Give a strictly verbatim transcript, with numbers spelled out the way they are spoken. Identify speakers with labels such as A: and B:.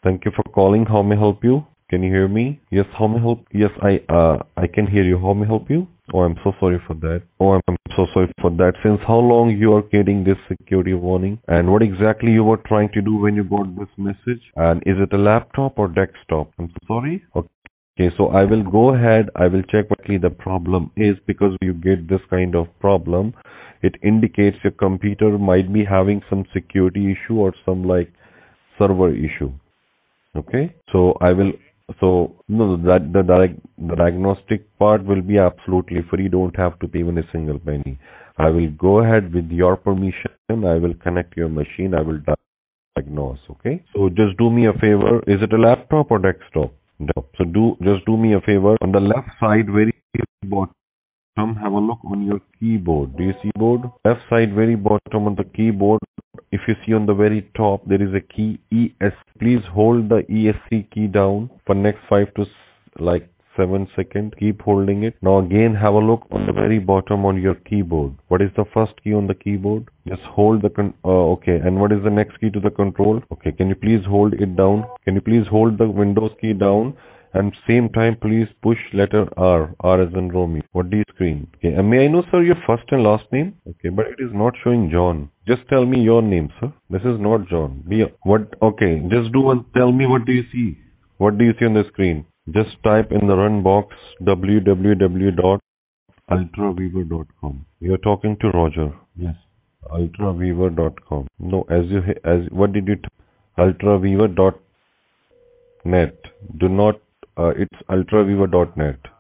A: Thank you for calling. How may I help you? Can you hear me? Yes, how may I help? Yes, I uh I can hear you. How may I help you? Oh, I'm so sorry for that. Oh, I'm so sorry for that. Since how long you are getting this security warning? And what exactly you were trying to do when you got this message? And is it a laptop or desktop? I'm so sorry. Okay, so I will go ahead. I will check what the problem is, because you get this kind of problem, it indicates your computer might be having some security issue or some like server issue. Okay, so I will, so no, that the direct, the diagnostic part will be absolutely free. Don't have to pay even a single penny. I will go ahead with your permission. I will connect your machine. I will diagnose. Okay, so just do me a favor. Is it a laptop or desktop? No. So do just do me a favor. On the left side, very bottom, have a look on your keyboard. Do you see board? Left side, very bottom on the keyboard. If you see on the very top, there is a key E S. Please hold the E S C key down for next five to s- like seven seconds. Keep holding it. Now again, have a look on the very bottom on your keyboard. What is the first key on the keyboard? Just hold the con. Uh, okay. And what is the next key to the control? Okay. Can you please hold it down? Can you please hold the Windows key down? And same time, please push letter R, R as in Romeo. What do you screen? Okay, and may I know, sir, your first and last name? Okay, but it is not showing John. Just tell me your name, sir. This is not John. Be what? Okay, just do one. Tell me, what do you see? What do you see on the screen? Just type in the run box w w w dot ultraweaver dot com. You're talking to Roger. Yes. ultraweaver dot com. No, as you as what did you? T- ultraweaver dot net. Do not. Uh, it's ultraweaver dot net.